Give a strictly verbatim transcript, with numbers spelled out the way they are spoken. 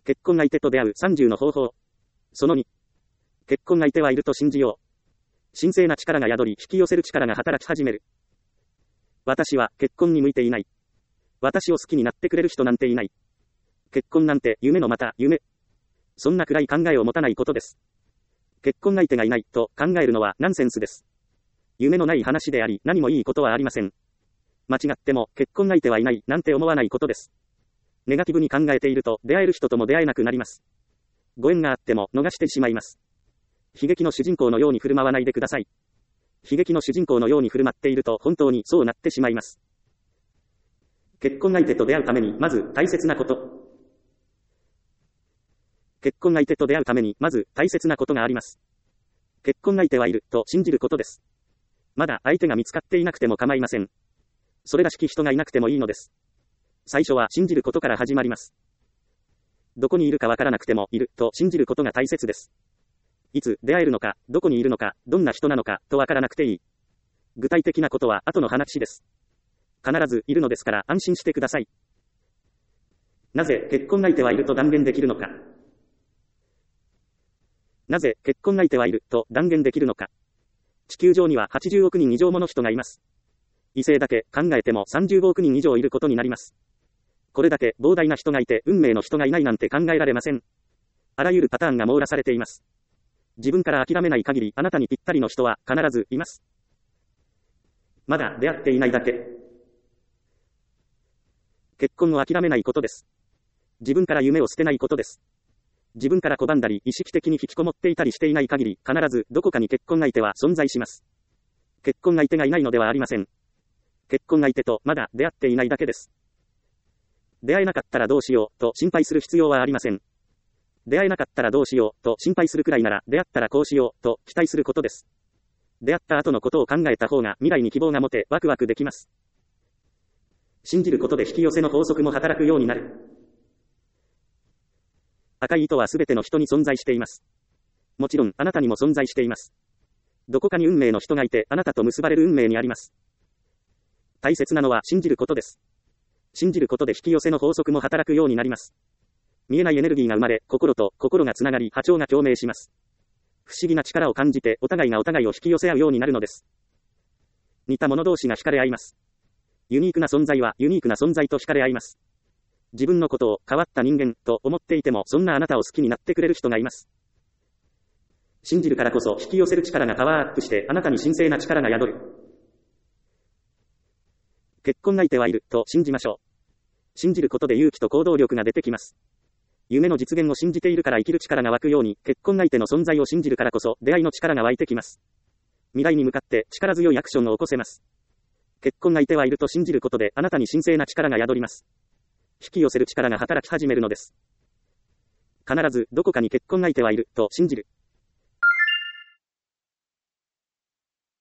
結婚相手と出会うさんじゅうの方法。そのに。結婚相手はいると信じよう。神聖な力が宿り引き寄せる力が働き始める。私は結婚に向いていない。私を好きになってくれる人なんていない。結婚なんて夢のまた夢。そんな暗い考えを持たないことです。結婚相手がいないと考えるのはナンセンスです。夢のない話であり何もいいことはありません。間違っても結婚相手はいないなんて思わないことです。ネガティブに考えていると出会える人とも出会えなくなります。ご縁があっても逃してしまいます。悲劇の主人公のように振る舞わないでください。悲劇の主人公のように振る舞っていると本当にそうなってしまいます。結婚相手と出会うためにまず大切なこと。結婚相手と出会うためにまず大切なことがあります。結婚相手はいると信じることです。まだ相手が見つかっていなくても構いません。それらしき人がいなくてもいいのです。最初は信じることから始まります。どこにいるかわからなくてもいると信じることが大切です。いつ出会えるのか、どこにいるのか、どんな人なのかとわからなくていい。具体的なことは後の話です。必ずいるのですから安心してください。なぜ結婚相手はいると断言できるのか。なぜ結婚相手はいると断言できるのか。地球上にははちじゅうおくにん以上もの人がいます。異性だけ考えてもさんじゅうごおくにん以上いることになります。これだけ膨大な人がいて運命の人がいないなんて考えられません。あらゆるパターンが網羅されています。自分から諦めない限りあなたにぴったりの人は必ずいます。まだ出会っていないだけ。結婚を諦めないことです。自分から夢を捨てないことです。自分から拒んだり意識的に引きこもっていたりしていない限り必ずどこかに結婚相手は存在します。結婚相手がいないのではありません。結婚相手とまだ出会っていないだけです。出会えなかったらどうしようと心配する必要はありません。出会えなかったらどうしようと心配するくらいなら出会ったらこうしようと期待することです。出会った後のことを考えた方が未来に希望が持てワクワクできます。信じることで引き寄せの法則も働くようになる。赤い糸はすべての人に存在しています。もちろんあなたにも存在しています。どこかに運命の人がいてあなたと結ばれる運命にあります。大切なのは信じることです。信じることで引き寄せの法則も働くようになります。見えないエネルギーが生まれ、心と心がつながり波長が共鳴します。不思議な力を感じてお互いがお互いを引き寄せ合うようになるのです。似た者同士が惹かれ合います。ユニークな存在はユニークな存在と惹かれ合います。自分のことを変わった人間と思っていてもそんなあなたを好きになってくれる人がいます。信じるからこそ引き寄せる力がパワーアップしてあなたに神聖な力が宿る。結婚相手はいると信じましょう。信じることで勇気と行動力が出てきます。夢の実現を信じているから生きる力が湧くように結婚相手の存在を信じるからこそ出会いの力が湧いてきます。未来に向かって力強いアクションを起こせます。結婚相手はいると信じることであなたに神聖な力が宿ります。引き寄せる力が働き始めるのです。必ずどこかに結婚相手はいると信じる。